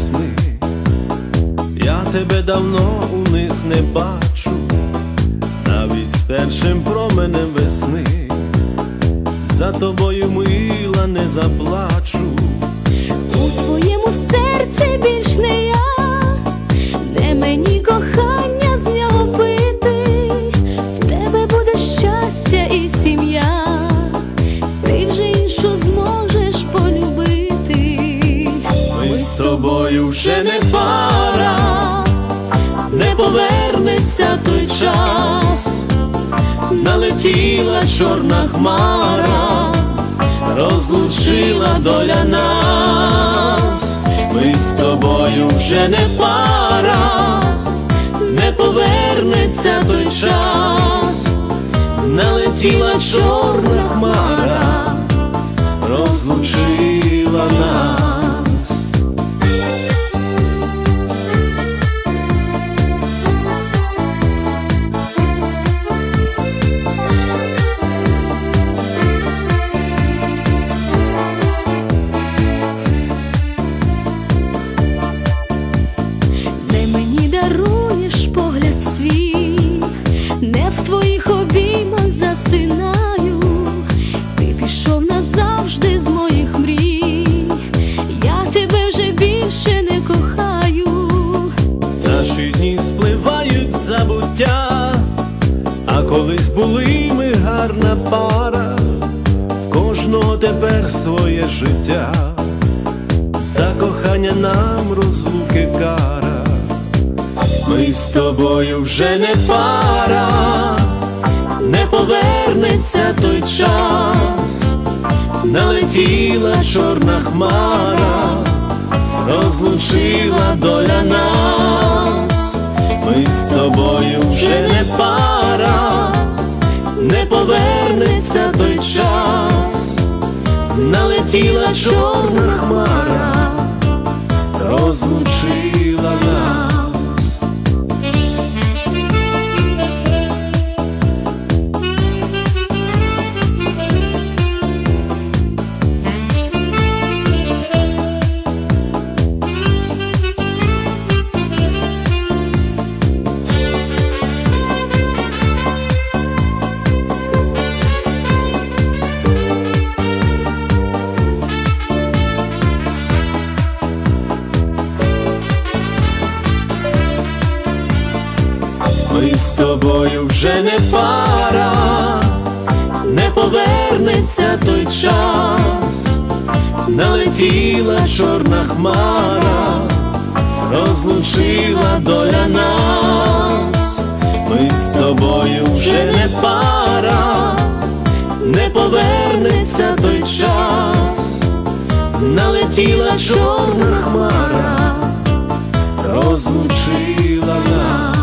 весни. Я тебе давно у них не бачу, навіть з першим променем весни. За тобою, мила, не заплачу. У твоєму серці більш не я, де мені кохання з нього пити. В тебе буде щастя і сім'я, ти вже іншу зможеш полюбити. Ми з тобою вже не пара, не повернеться той час. Налетіла чорна хмара, розлучила доля нас. Ми з тобою вже не пара, не повернеться той час. Налетіла чорна хмара, розлучила нас. Даруєш погляд свій, не в твоїх обіймах засинаю. Ти пішов назавжди з моїх мрій, я тебе вже більше не кохаю. Наші дні спливають в забуття, а колись були ми гарна пара. В кожного тепер своє життя, за кохання нам розлуки кара. Ми з тобою вже не пара, не повернеться той час. Налетіла чорна хмара, розлучила доля нас. Ми з тобою вже не пара, не повернеться той час. Налетіла чорна хмара, розлучила нас. Ми з тобою вже не пара, не повернеться той час. Налетіла чорна хмара, розлучила доля нас. Ми з тобою вже не пара, не повернеться той час. Налетіла чорна хмара, розлучила нас.